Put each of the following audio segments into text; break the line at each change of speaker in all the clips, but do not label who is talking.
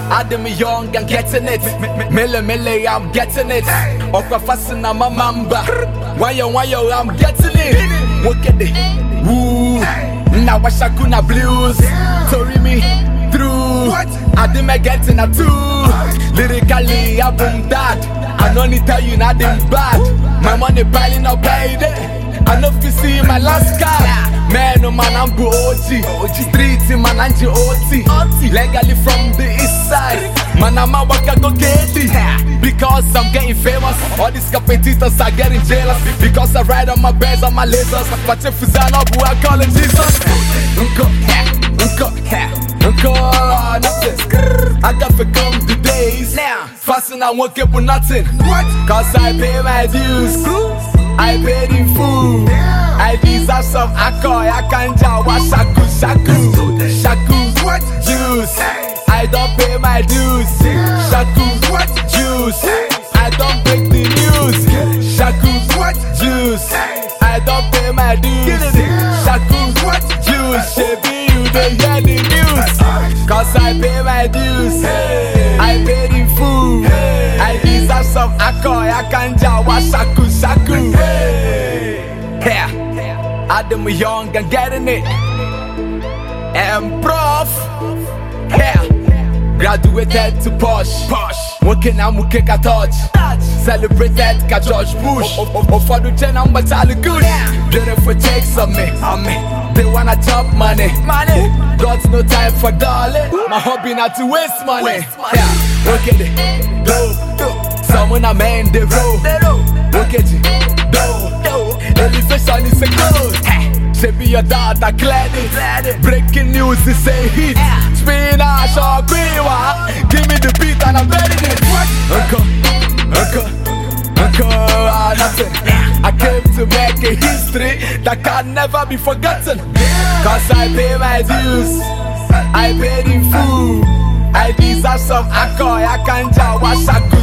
Adam young and getting it. Mele, I'm getting it. Okwa fasina my mamba. Wayo, I'm getting it. Look at it. Woo. Now I shakuna blues. Tori me through. Adam getting a two. Lyrically, I boom that. I don't need tell you nothing bad. My money piling up, baby. I know if you see my last card. Man, no man, I'm OG. Streets, man, I'm OT. Legally from the east side. Man, I'm a waka go get it. Because I'm getting famous. All these competitors are getting jealous. Because I ride on my bands, on my lasers. But if it's not who I call him Jesus. I got to come the days. Fasting, I won't keep with nothing. Cause I pay my dues. I paid in full. I deserve some alcohol. I can't jawa shaku juice. I don't pay my dues. Shaku juice. I don't break the news. Shaku juice. I don't pay my dues. Shaku juice. Shebi you dey hear the news. Cause I pay my dues. I paid in full. I deserve some alcohol. I can't jawa shaku. Yeah, Adam young and getting it. And prof, yeah, graduated to posh. Working and we kick a touch. Celebrated ka George Bush. For the gen I'm battle good. Beautiful takes on me. They wanna chop money. Got no time for darling. My hobby not to waste money. Yeah, look at it. Do. Someone a man they roll. Look at it. Elevation is a code. She be your daughter, clear it. Breaking news is a hit. Spinach or Griwa. Give me the beat and I'm ready it. Nothing. I came to make a history that can never be forgotten. Cause I pay my dues. I paid in full. I deserve some alcohol. I can't jawa shaku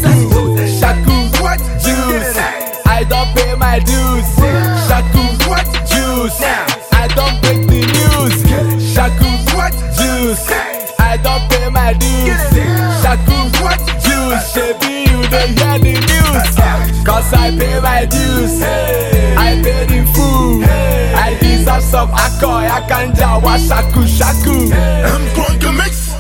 juice. I don't pay my dues. Shaku juice. I don't break the news. Shaku juice. I don't pay my dues. Shaku juice. Shebi you dey hear the news. Cause I pay my dues. I paid in full. I deserve some alcohol. I can't jawa shaku.
I'm going to mix.